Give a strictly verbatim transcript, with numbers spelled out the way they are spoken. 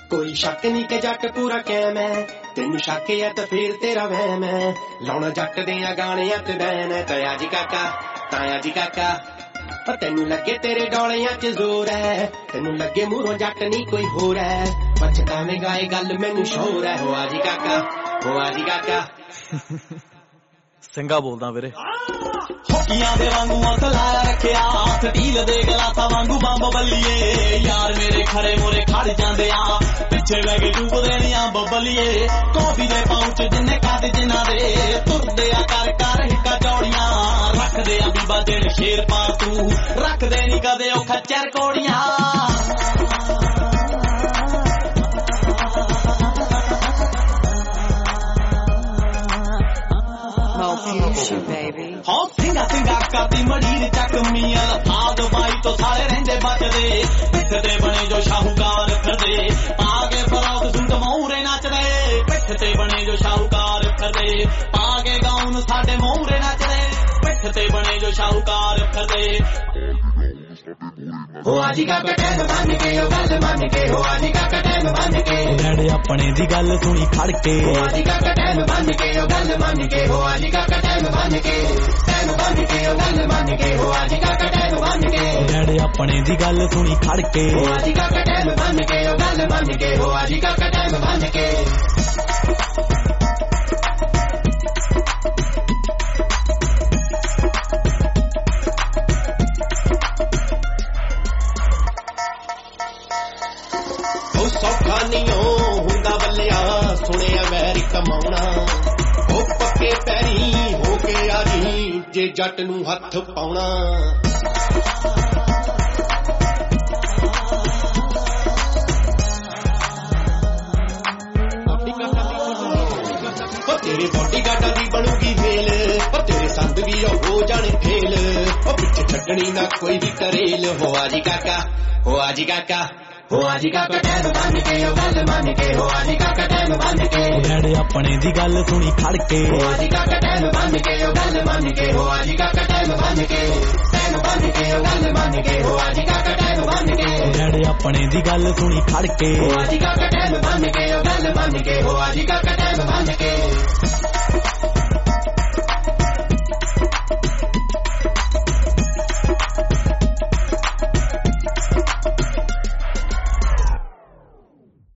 कोई शक नहीं के जट पूरा कैम है तेनू शक है तो फिर तेरा वहम है लाउना जट दियां गाणियां ते बैन है ताया जी काका ताया जी काका तेनू लगे तेरे डोलियां च जोर है तेनू लगे मूहों जट नहीं कोई होर है पछतावे गाए गल मैनू शौर है हो आजी काका हो आजी काका ਸਿੰਘਾ ਬੋਲਦਾ ਵੀਰੇ ਹੋਕੀਆਂ ਦੇ ਵਾਂਗੂ ਹੌਸਲਾ ਰੱਖਿਆ ਸਟੀਲ ਦੇ ਗਲਾਸਾਂ ਵਾਂਗੂ ਬੰਬ ਬੱਲੀਏ ਯਾਰ ਮੇਰੇ ਖਰੇ ਮੋਰੇ ਖੜ ਜਾਂਦੇ ਆ ਪਿੱਛੇ ਲੈ ਕੇ ਡੁੱਬਦੇ ਨੀ ਆ ਬੱਬਲੀਏ ਕਾਫੀ ਦੇ ਪਾਉਚ ਜਿੰਨੇ ਕੱਢ ਜਿਨ੍ਹਾਂ ਦੇ ਤੁਰਦੇ ਆ ਕਰ ਕਰ ਹਿੱਕਾ ਚੌੜੀਆਂ ਰੱਖਦੇ ਆ ਬੀਬਾ ਜਿਹੜੇ ਸ਼ੇਰ ਪਾ ਤੂੰ ਰੱਖਦੇ ਨੀ ਕਦੇ ਉਹ ਖੱਚਰ ਕੋੜੀਆਂ ਹਾਂ ਸਿੰਘਾ ਸਿੰਘਾ ਕਰਦੀ ਮੜੀਰ ਚੱਕ ਮੀਆਂ ਲਫਾ ਦਵਾਈ ਤੋਂ ਸਾਰੇ ਰਹਿੰਦੇ ਬਚਦੇ ਪਿੱਠ ਤੇ ਬਣੇ ਜੋ ਸ਼ਾਹੂਕਾਰ ਫਿਰਦੇ ਪਾ ਕੇ ਫਰੌਕ ਸੁੰਡ ਮੂਹਰੇ ਨੱਚਦੇ ਪਿੱਠ ਤੇ ਬਣੇ ਜੋ ਸ਼ਾਹੂਕਾਰ ਫਿਰਦੇ ਪਾ ਕੇ ਗਾਉਨ ਸਾਡੇ ਮੂਹਰੇ ਨੱਚਦੇ ਪਿੱਠ ਤੇ ਬਣੇ ਜੋ ਸ਼ਾਹੂਕਾਰ ਫਿਰਦੇ हो आजी का कटैन बन के ओ गल मन के हो आजी का कटैन बन के लड़े अपने दी गल सुनी खड़ के हो आजी का कटैन बन के ओ गल मन के हो आजी का कटैन बन के टैन बन के ओ गल मन के हो आजी का कटैन बन के लड़े अपने दी गल सुनी खड़ के हो आजी का कटैन बन के ओ गल मन के हो आजी का कटैन बन के सौखा नहीं हुंदा बल्लिया सुने वैर कमाउणा ओ पक्के पैरी हो के आजी जे जट नू हथ पाउणा तेरे बॉडी गार्डा दी बनूगी फेल तेरे संद भी हो जाने फेल पिछे छड्डनी ना कोई भी करेल हो आजी काका हो आजी काका हो आजी का कटैन बन के ओ गल मन के हो आजी का कटैन बन के लड़े अपने दी गल सुनी खड़ के हो आजी का कटैन बन के ओ गल मन के हो आजी का कटैन बन के टैन बन के ओ गल मन के हो आजी का कटैन बन के लड़े अपने दी गल सुनी खड़ के हो आजी का कटैन बन के ओ गल मन के हो आजी का कटैन बन के